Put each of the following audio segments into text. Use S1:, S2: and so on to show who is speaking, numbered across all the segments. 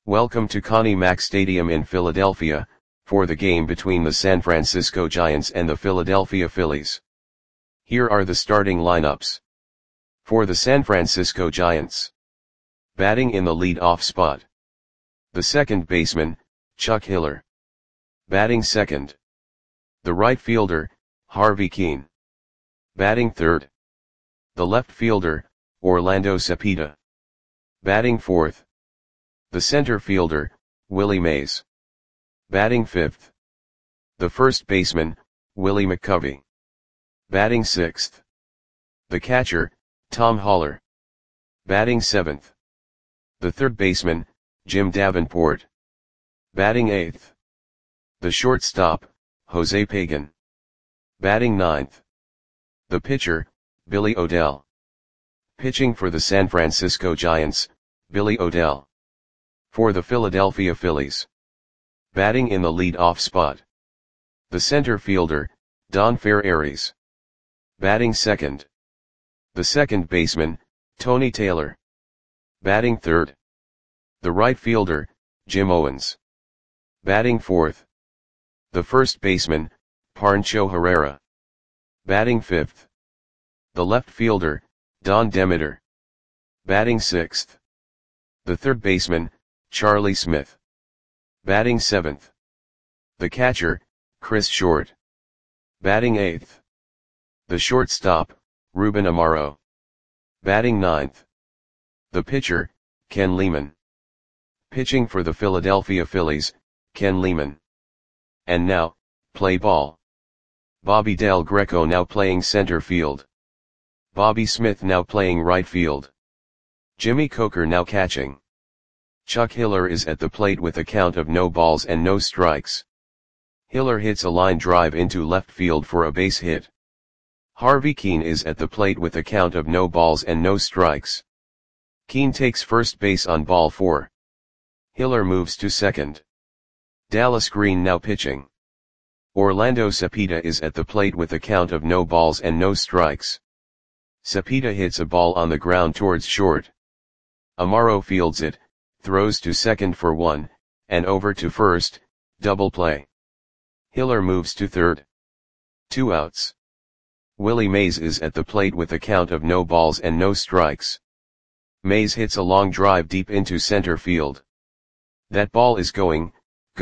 S1: Welcome to Connie Mack Stadium in Philadelphia, for the game between the San Francisco Giants and the Philadelphia Phillies. Here are the starting lineups. For the San Francisco Giants. Batting in the lead-off spot. The second baseman, Chuck Hiller. Batting second. The right fielder, Harvey Kuenn. Batting third. The left fielder, Orlando Cepeda. Batting fourth. The center fielder, Willie Mays. Batting fifth. The first baseman, Willie McCovey. Batting sixth. The catcher, Tom Haller. Batting seventh. The third baseman, Jim Davenport. Batting eighth. The shortstop, Jose Pagan. Batting ninth. The pitcher, Billy O'Dell. Pitching for the San Francisco Giants, Billy O'Dell. For the Philadelphia Phillies. Batting in the lead-off spot. The center fielder, Don Ferreris. Batting second. The second baseman, Tony Taylor. Batting third. The right fielder, Jim Owens. Batting fourth. The first baseman, Pancho Herrera. Batting fifth. The left fielder, Don Demeter. Batting sixth. The third baseman, Charlie Smith. Batting seventh. The catcher, Chris Short. Batting eighth. The shortstop, Ruben Amaro. Batting ninth. The pitcher, Ken Lehman. Pitching for the Philadelphia Phillies, Ken Lehman. And now, play ball. Bobby Del Greco now playing center field. Bobby Smith now playing right field. Jimmy Coker now catching. Chuck Hiller is at the plate with a count of no balls and no strikes. Hiller hits a line drive into left field for a base hit. Harvey Kuenn is at the plate with a count of no balls and no strikes. Kuenn takes first base on ball 4. Hiller moves to second. Dallas Green now pitching. Orlando Cepeda is at the plate with a count of no balls and no strikes. Cepeda hits a ball on the ground towards short. Amaro fields it, throws to second for 1, and over to first, double play. Hiller moves to third. 2 outs. Willie Mays is at the plate with a count of no balls and no strikes. Mays hits a long drive deep into center field. That ball is gone.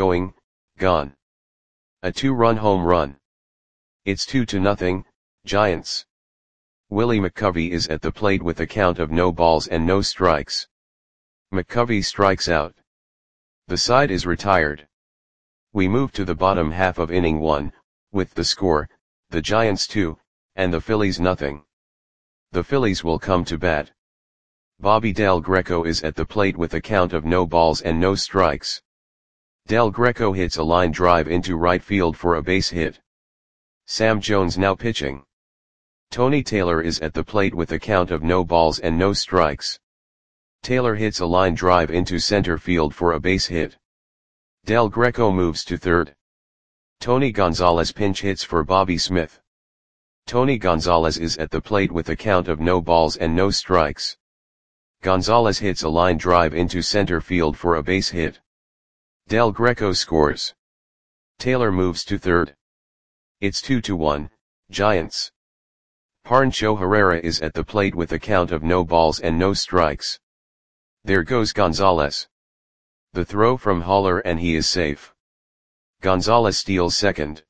S1: A 2-run home run. It's 2-0, Giants. Willie McCovey is at the plate with a count of no balls and no strikes. McCovey strikes out. The side is retired. We move to the bottom half of inning 1, with the score, the Giants 2, and the Phillies 0. The Phillies will come to bat. Bobby Del Greco is at the plate with a count of no balls and no strikes. Del Greco hits a line drive into right field for a base hit. Sam Jones now pitching. Tony Taylor is at the plate with a count of no balls and no strikes. Taylor hits a line drive into center field for a base hit. Del Greco moves to third. Tony Gonzalez pinch hits for Bobby Smith. Tony Gonzalez is at the plate with a count of no balls and no strikes. Gonzalez hits a line drive into center field for a base hit. Del Greco scores. Taylor moves to third. It's 2-1, Giants. Pancho Herrera is at the plate with a count of no balls and no strikes. There goes Gonzalez. The throw from Haller and he is safe. Gonzalez steals second.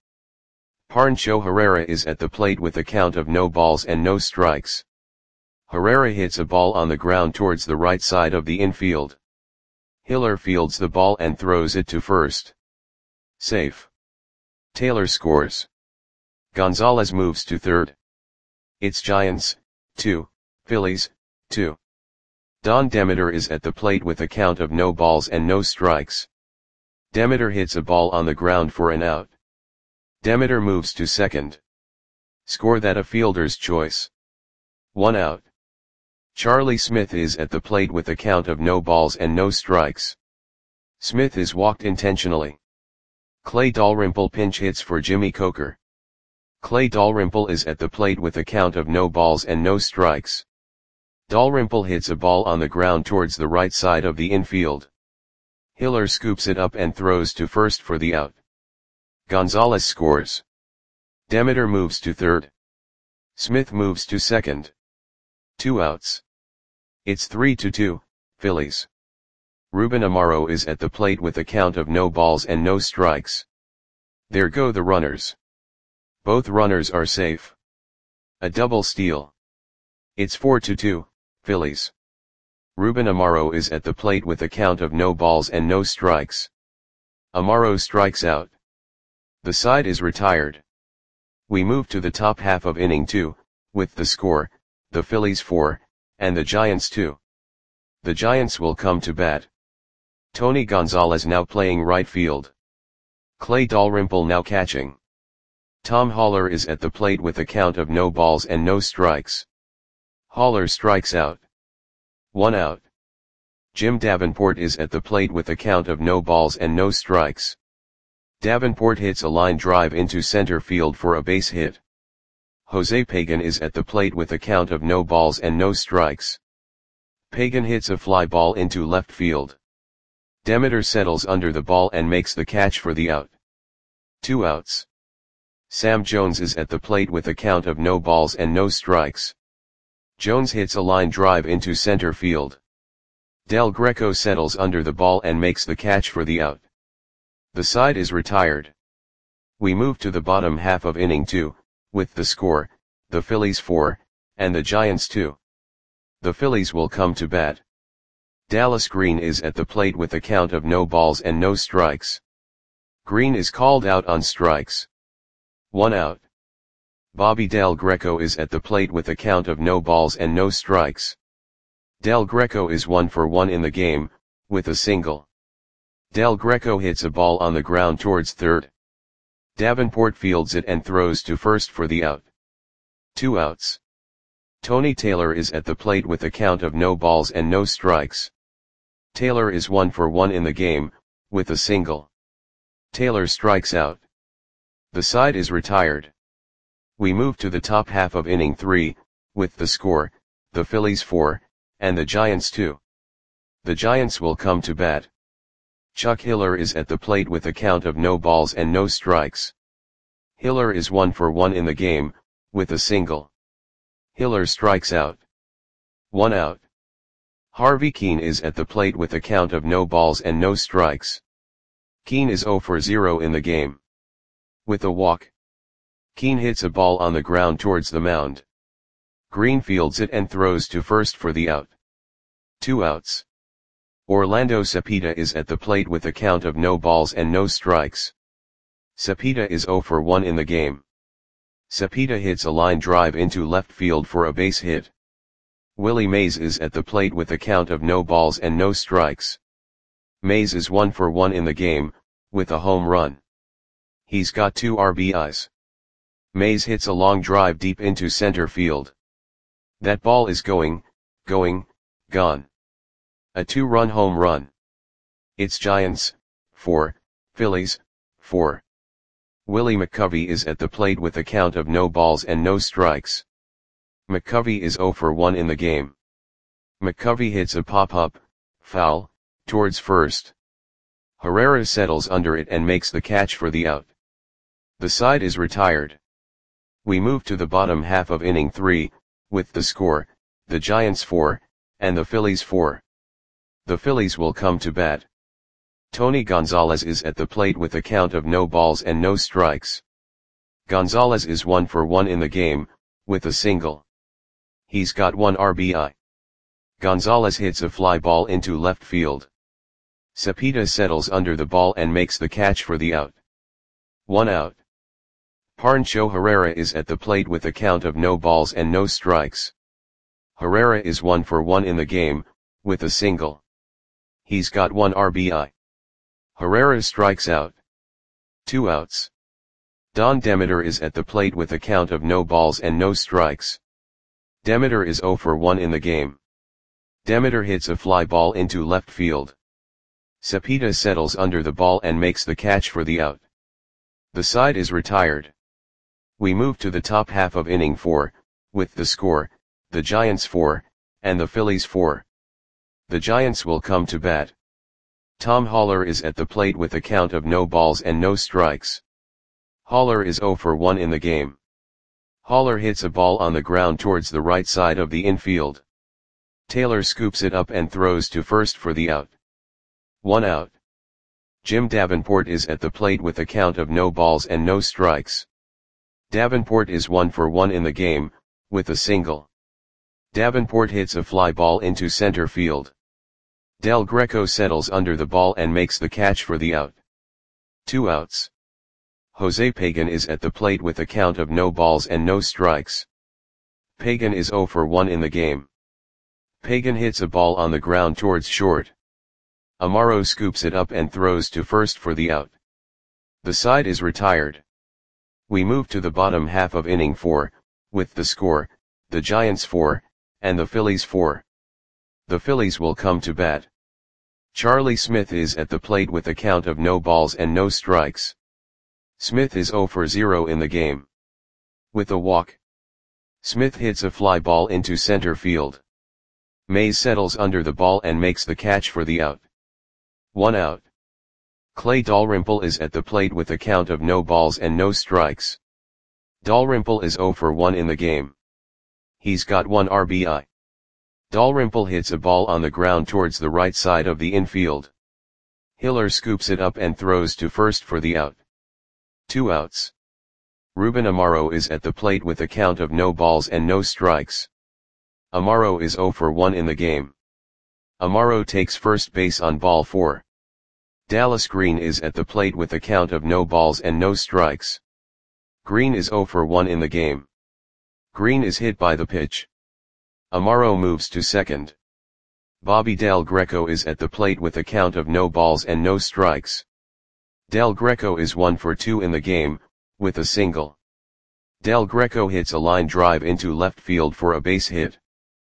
S1: Pancho Herrera is at the plate with a count of no balls and no strikes. Herrera hits a ball on the ground towards the right side of the infield. Hiller fields the ball and throws it to first. Safe. Taylor scores. Gonzalez moves to third. It's Giants, 2, Phillies, 2. Don Demeter is at the plate with a count of no balls and no strikes. Demeter hits a ball on the ground for an out. Demeter moves to second. Score that a fielder's choice. 1 out. Charlie Smith is at the plate with a count of no balls and no strikes. Smith is walked intentionally. Clay Dalrymple pinch hits for Jimmy Coker. Clay Dalrymple is at the plate with a count of no balls and no strikes. Dalrymple hits a ball on the ground towards the right side of the infield. Hiller scoops it up and throws to first for the out. Gonzalez scores. Demeter moves to third. Smith moves to second. 2 outs. It's 3-2, Phillies. Ruben Amaro is at the plate with a count of no balls and no strikes. There go the runners. Both runners are safe. A double steal. It's 4-2, Phillies. Ruben Amaro is at the plate with a count of no balls and no strikes. Amaro strikes out. The side is retired. We move to the top half of inning 2, with the score, the Phillies 4, and the Giants 2. The Giants will come to bat. Tony Gonzalez now playing right field. Clay Dalrymple now catching. Tom Haller is at the plate with a count of no balls and no strikes. Haller strikes out. 1 out. Jim Davenport is at the plate with a count of no balls and no strikes. Davenport hits a line drive into center field for a base hit. Jose Pagan is at the plate with a count of no balls and no strikes. Pagan hits a fly ball into left field. Demeter settles under the ball and makes the catch for the out. 2 outs. Sam Jones is at the plate with a count of no balls and no strikes. Jones hits a line drive into center field. Del Greco settles under the ball and makes the catch for the out. The side is retired. We move to the bottom half of inning 2, with the score, the Phillies 4, and the Giants 2. The Phillies will come to bat. Dallas Green is at the plate with a count of no balls and no strikes. Green is called out on strikes. 1 out. Bobby Del Greco is at the plate with a count of no balls and no strikes. Del Greco is 1 for 1 in the game, with a single. Del Greco hits a ball on the ground towards third. Davenport fields it and throws to first for the out. 2 outs. Tony Taylor is at the plate with a count of no balls and no strikes. Taylor is 1 for 1 in the game, with a single. Taylor strikes out. The side is retired. We move to the top half of inning 3, with the score, the Phillies 4, and the Giants 2. The Giants will come to bat. Chuck Hiller is at the plate with a count of no balls and no strikes. Hiller is 1 for 1 in the game, with a single. Hiller strikes out. 1 out. Harvey Keene is at the plate with a count of no balls and no strikes. Keene is 0 for 0 in the game. With a walk. Keene hits a ball on the ground towards the mound. Green fields it and throws to first for the out. 2 outs. Orlando Cepeda is at the plate with a count of no balls and no strikes. Cepeda is 0 for 1 in the game. Cepeda hits a line drive into left field for a base hit. Willie Mays is at the plate with a count of no balls and no strikes. Mays is 1 for 1 in the game, with a home run. He's got 2 RBIs. Mays hits a long drive deep into center field. That ball is gone. A 2-run home run. It's Giants 4, Phillies 4. Willie McCovey is at the plate with a count of no balls and no strikes. McCovey is 0 for 1 in the game. McCovey hits a pop-up, foul, towards first. Herrera settles under it and makes the catch for the out. The side is retired. We move to the bottom half of inning 3, with the score, the Giants 4, and the Phillies 4. The Phillies will come to bat. Tony Gonzalez is at the plate with a count of no balls and no strikes. Gonzalez is 1 for 1 in the game, with a single. He's got 1 RBI. Gonzalez hits a fly ball into left field. Cepeda settles under the ball and makes the catch for the out. 1 out. Pancho Herrera is at the plate with a count of no balls and no strikes. Herrera is 1 for 1 in the game, with a single. He's got 1 RBI. Herrera strikes out. 2 outs. Don Demeter is at the plate with a count of no balls and no strikes. Demeter is 0 for 1 in the game. Demeter hits a fly ball into left field. Cepeda settles under the ball and makes the catch for the out. The side is retired. We move to the top half of inning 4, with the score, the Giants 4, and the Phillies 4. The Giants will come to bat. Tom Haller is at the plate with a count of no balls and no strikes. Haller is 0 for 1 in the game. Haller hits a ball on the ground towards the right side of the infield. Taylor scoops it up and throws to first for the out. 1 out. Jim Davenport is at the plate with a count of no balls and no strikes. Davenport is 1 for 1 in the game, with a single. Davenport hits a fly ball into center field. Del Greco settles under the ball and makes the catch for the out. 2 outs. Jose Pagan is at the plate with a count of no balls and no strikes. Pagan is 0 for 1 in the game. Pagan hits a ball on the ground towards short. Amaro scoops it up and throws to first for the out. The side is retired. We move to the bottom half of inning 4, with the score, the Giants 4, and the Phillies 4. The Phillies will come to bat. Charlie Smith is at the plate with a count of no balls and no strikes. Smith is 0 for 0 in the game. With a walk. Smith hits a fly ball into center field. Mays settles under the ball and makes the catch for the out. 1 out. Clay Dalrymple is at the plate with a count of no balls and no strikes. Dalrymple is 0 for 1 in the game. He's got 1 RBI. Dalrymple hits a ball on the ground towards the right side of the infield. Hiller scoops it up and throws to first for the out. 2 outs. Ruben Amaro is at the plate with a count of no balls and no strikes. Amaro is 0 for 1 in the game. Amaro takes first base on ball 4. Dallas Green is at the plate with a count of no balls and no strikes. Green is 0 for 1 in the game. Green is hit by the pitch. Amaro moves to second. Bobby Del Greco is at the plate with a count of no balls and no strikes. Del Greco is 1 for 2 in the game, with a single. Del Greco hits a line drive into left field for a base hit.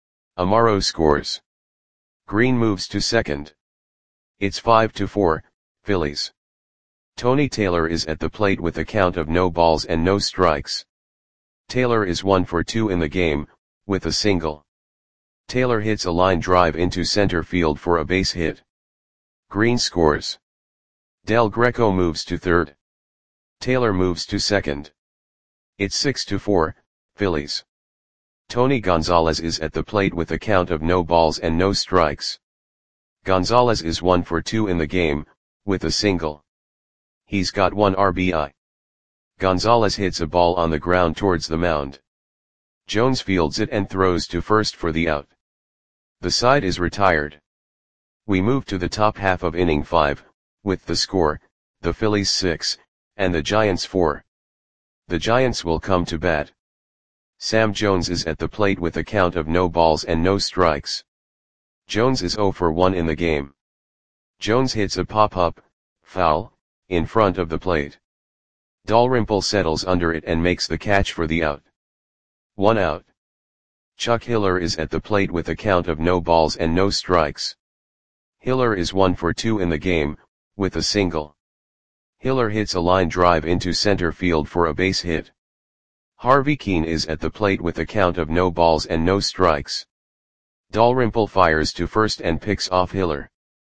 S1: Amaro scores. Green moves to second. It's 5-4, Phillies. Tony Taylor is at the plate with a count of no balls and no strikes. Taylor is 1 for 2 in the game, with a single. Taylor hits a line drive into center field for a base hit. Green scores. Del Greco moves to third. Taylor moves to second. It's 6-4, Phillies. Tony Gonzalez is at the plate with a count of no balls and no strikes. Gonzalez is 1 for 2 in the game, with a single. He's got 1 RBI. Gonzalez hits a ball on the ground towards the mound. Jones fields it and throws to first for the out. The side is retired. We move to the top half of inning 5, with the score, the Phillies 6, and the Giants 4. The Giants will come to bat. Sam Jones is at the plate with a count of no balls and no strikes. Jones is 0 for 1 in the game. Jones hits a pop-up, foul, in front of the plate. Dalrymple settles under it and makes the catch for the out. 1 out. Chuck Hiller is at the plate with a count of no balls and no strikes. Hiller is 1 for 2 in the game, with a single. Hiller hits a line drive into center field for a base hit. Harvey Keene is at the plate with a count of no balls and no strikes. Dalrymple fires to first and picks off Hiller.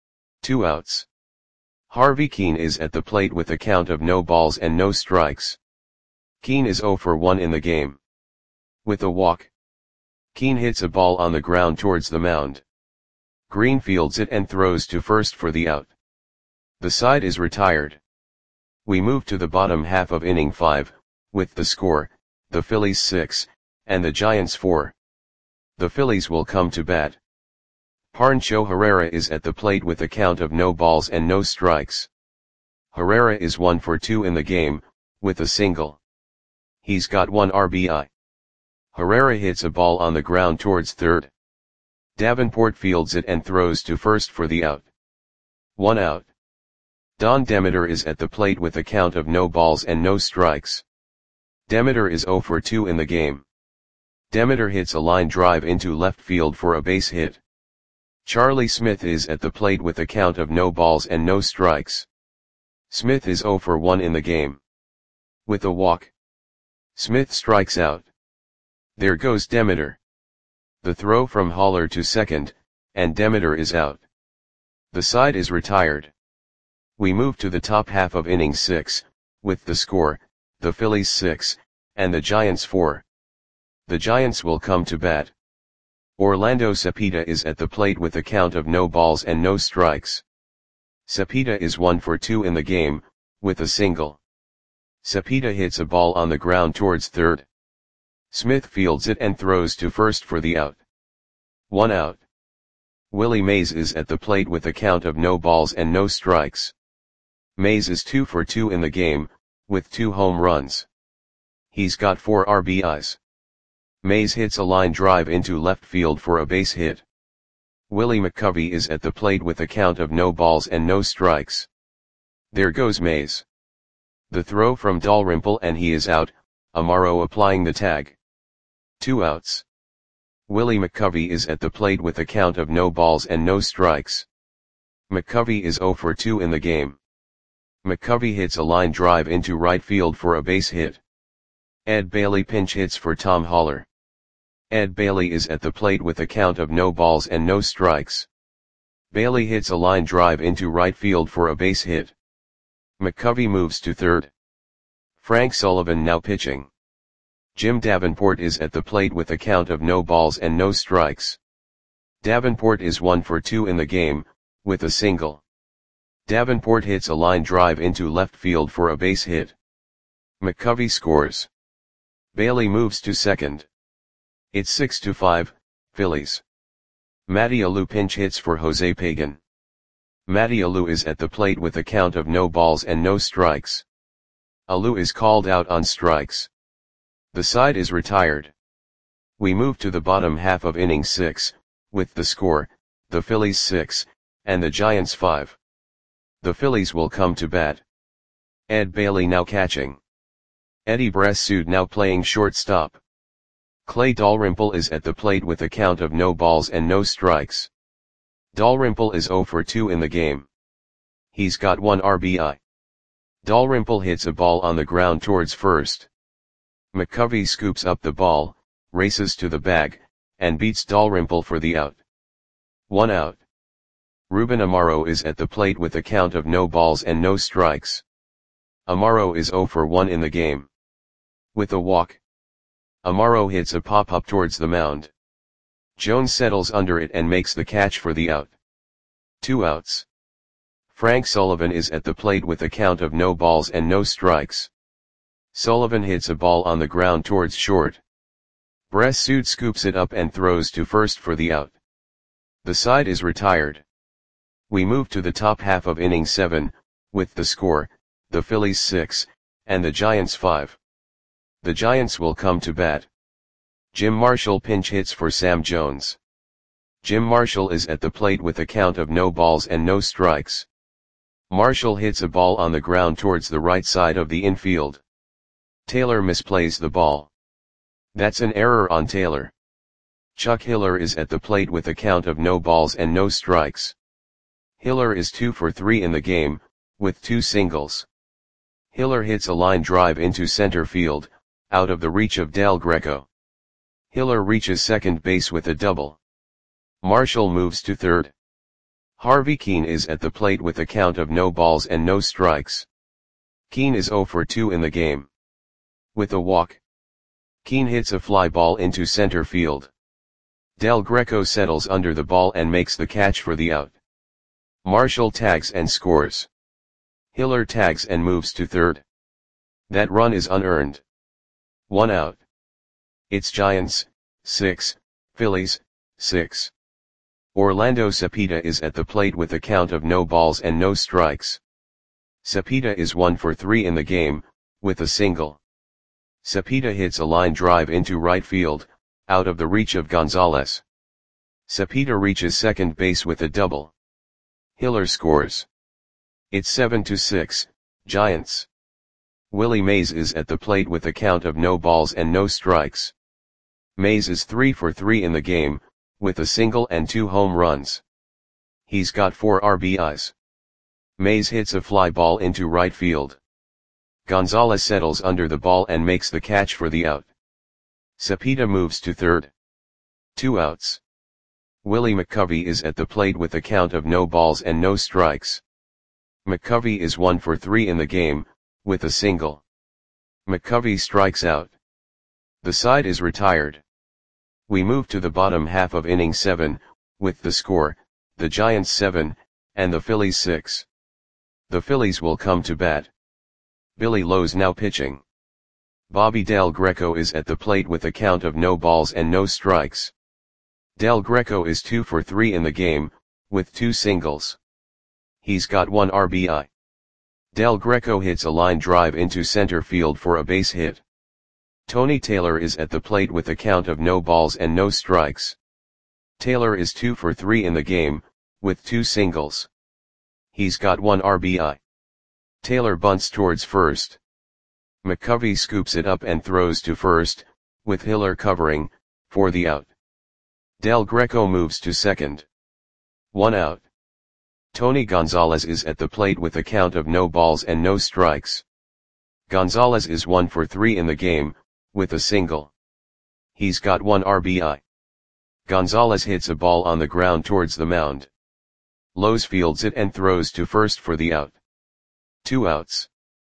S1: 2 outs. Harvey Keene is at the plate with a count of no balls and no strikes. Keene is 0 for 1 in the game. With a walk. Keene hits a ball on the ground towards the mound. Green fields it and throws to first for the out. The side is retired. We move to the bottom half of inning 5, with the score, the Phillies 6, and the Giants 4. The Phillies will come to bat. Pancho Herrera is at the plate with a count of no balls and no strikes. Herrera is 1 for 2 in the game, with a single. He's got 1 RBI. Herrera hits a ball on the ground towards third. Davenport fields it and throws to first for the out. 1 out. Don Demeter is at the plate with a count of no balls and no strikes. Demeter is 0 for 2 in the game. Demeter hits a line drive into left field for a base hit. Charlie Smith is at the plate with a count of no balls and no strikes. Smith is 0 for 1 in the game. With a walk. Smith strikes out. There goes Demeter. The throw from Haller to second, and Demeter is out. The side is retired. We move to the top half of inning 6, with the score, the Phillies 6, and the Giants 4. The Giants will come to bat. Orlando Cepeda is at the plate with a count of no balls and no strikes. Cepeda is 1 for 2 in the game, with a single. Cepeda hits a ball on the ground towards third. Smith fields it and throws to first for the out. 1 out. Willie Mays is at the plate with a count of no balls and no strikes. Mays is 2 for 2 in the game, with 2 home runs. He's got 4 RBIs. Mays hits a line drive into left field for a base hit. Willie McCovey is at the plate with a count of no balls and no strikes. There goes Mays. The throw from Dalrymple and he is out, Amaro applying the tag. 2 outs. Willie McCovey is at the plate with a count of no balls and no strikes. McCovey is 0 for 2 in the game. McCovey hits a line drive into right field for a base hit. Ed Bailey pinch hits for Tom Haller. Ed Bailey is at the plate with a count of no balls and no strikes. Bailey hits a line drive into right field for a base hit. McCovey moves to third. Frank Sullivan now pitching. Jim Davenport is at the plate with a count of no balls and no strikes. Davenport is 1 for 2 in the game, with a single. Davenport hits a line drive into left field for a base hit. McCovey scores. Bailey moves to second. It's 6-5, Phillies. Matty Alou pinch hits for Jose Pagan. Matty Alou is at the plate with a count of no balls and no strikes. Alou is called out on strikes. The side is retired. We move to the bottom half of inning 6, with the score, the Phillies 6, and the Giants 5. The Phillies will come to bat. Ed Bailey now catching. Eddie Bressud now playing shortstop. Clay Dalrymple is at the plate with a count of no balls and no strikes. Dalrymple is 0 for 2 in the game. He's got 1 RBI. Dalrymple hits a ball on the ground towards first. McCovey scoops up the ball, races to the bag, and beats Dalrymple for the out. 1 out. Ruben Amaro is at the plate with a count of no balls and no strikes. Amaro is 0 for 1 in the game. With a walk. Amaro hits a pop-up towards the mound. Jones settles under it and makes the catch for the out. 2 outs. Frank Sullivan is at the plate with a count of no balls and no strikes. Sullivan hits a ball on the ground towards short. Bressud scoops it up and throws to first for the out. The side is retired. We move to the top half of inning 7, with the score, the Phillies 6, and the Giants 5. The Giants will come to bat. Jim Marshall pinch hits for Sam Jones. Jim Marshall is at the plate with a count of no balls and no strikes. Marshall hits a ball on the ground towards the right side of the infield. Taylor misplays the ball. That's an error on Taylor. Chuck Hiller is at the plate with a count of no balls and no strikes. Hiller is 2 for 3 in the game, with 2 singles. Hiller hits a line drive into center field, out of the reach of Del Greco. Hiller reaches second base with a double. Marshall moves to third. Harvey Keene is at the plate with a count of no balls and no strikes. Keene is 0 for 2 in the game. With a walk. Keene hits a fly ball into center field. Del Greco settles under the ball and makes the catch for the out. Marshall tags and scores. Hiller tags and moves to third. That run is unearned. 1 out. It's Giants, 6, Phillies, 6. Orlando Cepeda is at the plate with a count of no balls and no strikes. Cepeda is 1 for 3 in the game, with a single. Cepeda hits a line drive into right field, out of the reach of Gonzalez. Cepeda reaches second base with a double. Hiller scores. It's 7-6, Giants. Willie Mays is at the plate with a count of no balls and no strikes. Mays is 3 for 3 in the game, with a single and 2 home runs. He's got 4 RBIs. Mays hits a fly ball into right field. Gonzalez settles under the ball and makes the catch for the out. Cepeda moves to third. 2 outs. Willie McCovey is at the plate with a count of no balls and no strikes. McCovey is 1 for 3 in the game, with a single. McCovey strikes out. The side is retired. We move to the bottom half of inning 7, with the score, the Giants 7, and the Phillies 6. The Phillies will come to bat. Billy Lowe's now pitching. Bobby Del Greco is at the plate with a count of no balls and no strikes. Del Greco is 2 for 3 in the game, with 2 singles. He's got 1 RBI. Del Greco hits a line drive into center field for a base hit. Tony Taylor is at the plate with a count of no balls and no strikes. Taylor is 2 for 3 in the game, with 2 singles. He's got 1 RBI. Taylor bunts towards first. McCovey scoops it up and throws to first, with Hiller covering, for the out. Del Greco moves to second. 1 out. Tony Gonzalez is at the plate with a count of no balls and no strikes. Gonzalez is 1 for 3 in the game, with a single. He's got 1 RBI. Gonzalez hits a ball on the ground towards the mound. Lowe's fields it and throws to first for the out. 2 outs.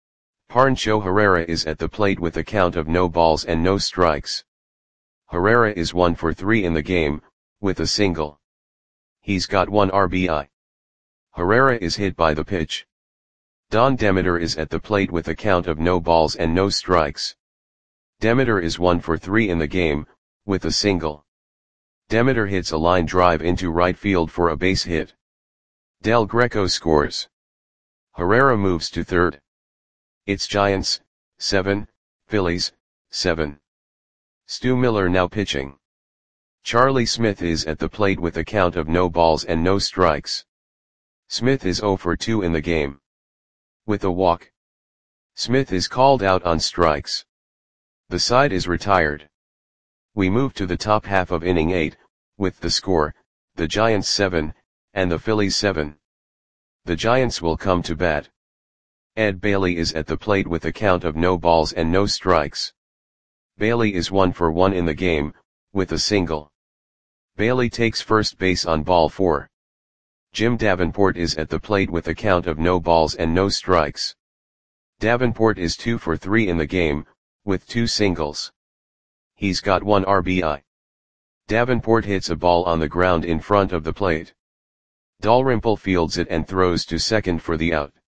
S1: Pancho Herrera is at the plate with a count of no balls and no strikes. Herrera is 1 for 3 in the game, with a single. He's got 1 RBI. Herrera is hit by the pitch. Don Demeter is at the plate with a count of no balls and no strikes. Demeter is 1 for 3 in the game, with a single. Demeter hits a line drive into right field for a base hit. Del Greco scores. Herrera moves to third. It's Giants, 7, Phillies, 7. Stu Miller now pitching. Charlie Smith is at the plate with a count of no balls and no strikes. Smith is 0 for 2 in the game. With a walk. Smith is called out on strikes. The side is retired. We move to the top half of inning 8, with the score, the Giants 7, and the Phillies 7. The Giants will come to bat. Ed Bailey is at the plate with a count of no balls and no strikes. Bailey is 1 for 1 in the game, with a single. Bailey takes first base on ball 4. Jim Davenport is at the plate with a count of no balls and no strikes. Davenport is 2 for 3 in the game, with 2 singles. He's got 1 RBI. Davenport hits a ball on the ground in front of the plate. Dalrymple fields it and throws to second for the out.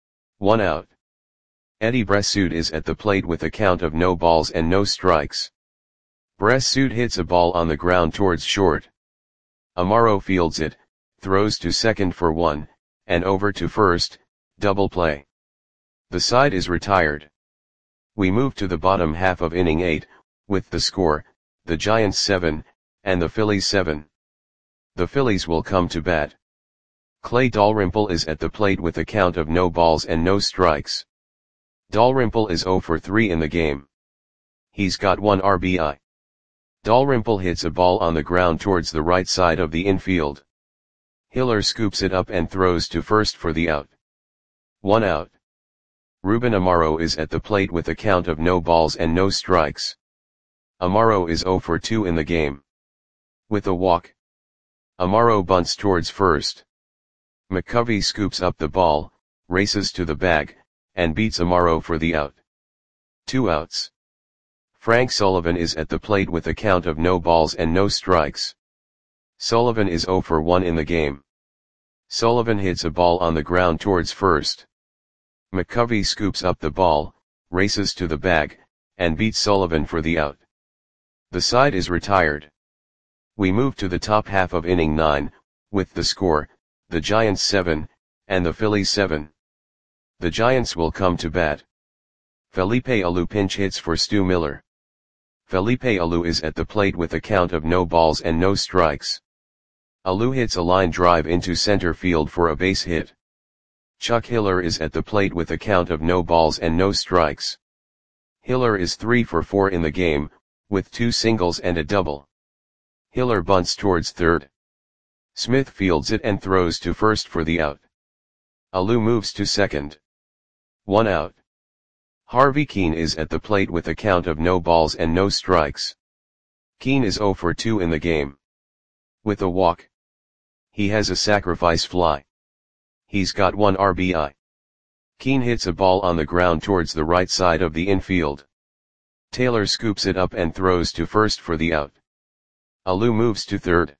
S1: 1 out. Eddie Bressoud is at the plate with a count of no balls and no strikes. Bressoud hits a ball on the ground towards short. Amaro fields it, throws to second for 1, and over to first, double play. The side is retired. We move to the bottom half of inning 8, with the score, the Giants 7, and the Phillies 7. The Phillies will come to bat. Clay Dalrymple is at the plate with a count of no balls and no strikes. Dalrymple is 0 for 3 in the game. He's got 1 RBI. Dalrymple hits a ball on the ground towards the right side of the infield. Hiller scoops it up and throws to first for the out. 1 out. Ruben Amaro is at the plate with a count of no balls and no strikes. Amaro is 0 for 2 in the game. With a walk. Amaro bunts towards first. McCovey scoops up the ball, races to the bag, and beats Amaro for the out. 2 outs. Frank Sullivan is at the plate with a count of no balls and no strikes. Sullivan is 0 for 1 in the game. Sullivan hits a ball on the ground towards first. McCovey scoops up the ball, races to the bag, and beats Sullivan for the out. The side is retired. We move to the top half of inning 9, with the score, the Giants 7, and the Phillies 7. The Giants will come to bat. Felipe Alou pinch hits for Stu Miller. Felipe Alou is at the plate with a count of no balls and no strikes. Alou hits a line drive into center field for a base hit. Chuck Hiller is at the plate with a count of no balls and no strikes. Hiller is 3 for 4 in the game, with 2 singles and a double. Hiller bunts towards third. Smith fields it and throws to first for the out. Alou moves to second. 1 out. Harvey Keene is at the plate with a count of no balls and no strikes. Keene is 0 for 2 in the game. With a walk. He has a sacrifice fly. He's got 1 RBI. Keane hits a ball on the ground towards the right side of the infield. Taylor scoops it up and throws to first for the out. Alou moves to third.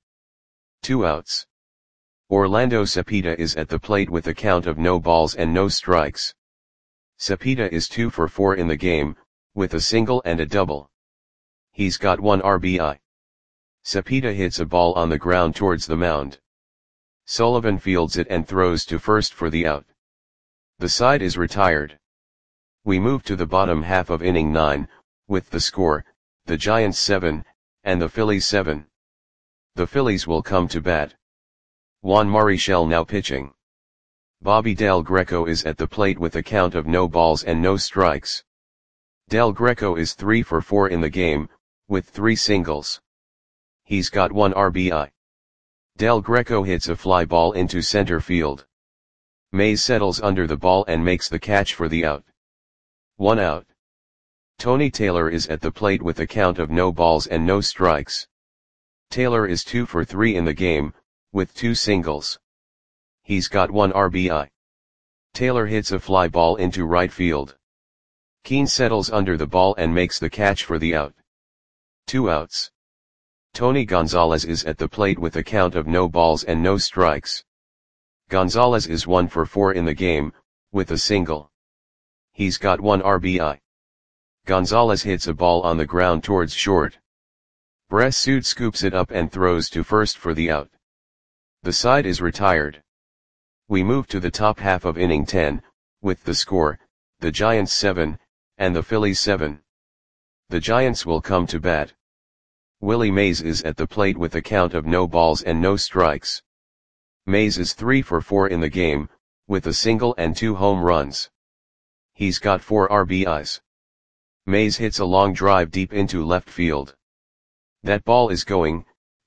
S1: 2 outs. Orlando Cepeda is at the plate with a count of no balls and no strikes. Cepeda is 2 for 4 in the game, with a single and a double. He's got 1 RBI. Cepeda hits a ball on the ground towards the mound. Sullivan fields it and throws to first for the out. The side is retired. We move to the bottom half of inning 9, with the score, the Giants 7, and the Phillies 7. The Phillies will come to bat. Juan Marichal now pitching. Bobby Del Greco is at the plate with a count of no balls and no strikes. Del Greco is 3 for 4 in the game, with 3 singles. He's got 1 RBI. Del Greco hits a fly ball into center field. Mays settles under the ball and makes the catch for the out. 1 out. Tony Taylor is at the plate with a count of no balls and no strikes. Taylor is 2 for 3 in the game, with 2 singles. He's got 1 RBI. Taylor hits a fly ball into right field. Keane settles under the ball and makes the catch for the out. 2 outs. Tony Gonzalez is at the plate with a count of no balls and no strikes. Gonzalez is 1 for 4 in the game, with a single. He's got 1 RBI. Gonzalez hits a ball on the ground towards short. Bressud scoops it up and throws to first for the out. The side is retired. We move to the top half of inning 10, with the score, the Giants 7, and the Phillies 7. The Giants will come to bat. Willie Mays is at the plate with a count of no balls and no strikes. Mays is 3 for 4 in the game, with a single and 2 home runs. He's got 4 RBIs. Mays hits a long drive deep into left field. That ball is gone.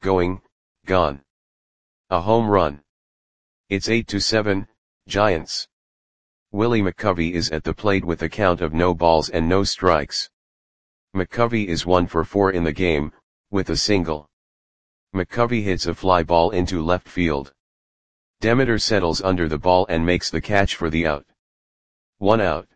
S1: A home run. It's 8-7, Giants. Willie McCovey is at the plate with a count of no balls and no strikes. McCovey is 1 for 4 in the game, with a single. McCovey hits a fly ball into left field. Demeter settles under the ball and makes the catch for the out. 1 out.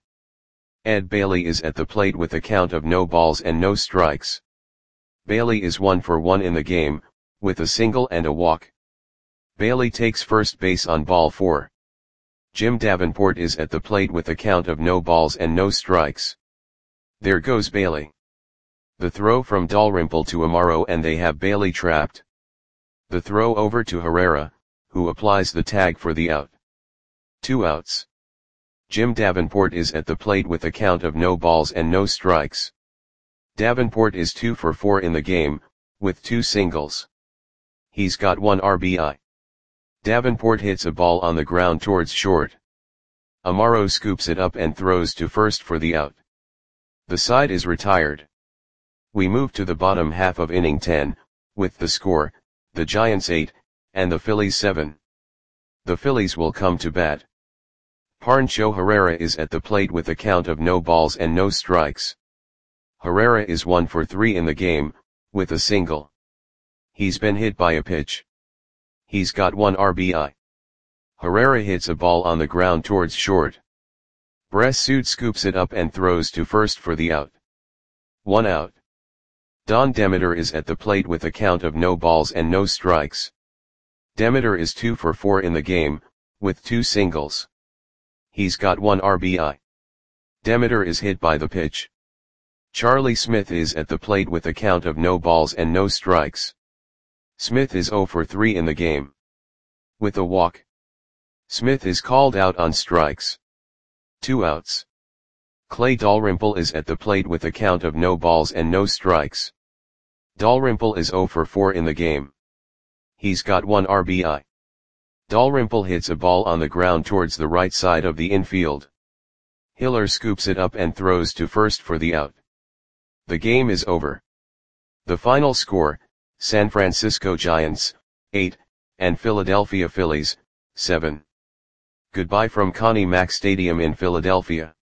S1: Ed Bailey is at the plate with a count of no balls and no strikes. Bailey is 1 for 1 in the game, with a single and a walk. Bailey takes first base on ball 4. Jim Davenport is at the plate with a count of no balls and no strikes. There goes Bailey. The throw from Dalrymple to Amaro and they have Bailey trapped. The throw over to Herrera, who applies the tag for the out. 2 outs. Jim Davenport is at the plate with a count of no balls and no strikes. Davenport is 2 for 4 in the game, with 2 singles. He's got 1 RBI. Davenport hits a ball on the ground towards short. Amaro scoops it up and throws to first for the out. The side is retired. We move to the bottom half of inning 10, with the score, the Giants 8, and the Phillies 7. The Phillies will come to bat. Pancho Herrera is at the plate with a count of no balls and no strikes. Herrera is 1 for 3 in the game, with a single. He's been hit by a pitch. He's got 1 RBI. Herrera hits a ball on the ground towards short. Bressud scoops it up and throws to first for the out. 1 out. Don Demeter is at the plate with a count of no balls and no strikes. Demeter is 2 for 4 in the game, with 2 singles. He's got 1 RBI. Demeter is hit by the pitch. Charlie Smith is at the plate with a count of no balls and no strikes. Smith is 0 for 3 in the game. With a walk. Smith is called out on strikes. 2 outs. Clay Dalrymple is at the plate with a count of no balls and no strikes. Dalrymple is 0 for 4 in the game. He's got 1 RBI. Dalrymple hits a ball on the ground towards the right side of the infield. Hiller scoops it up and throws to first for the out. The game is over. The final score, San Francisco Giants, 8, and Philadelphia Phillies, 7. Goodbye from Connie Mack Stadium in Philadelphia.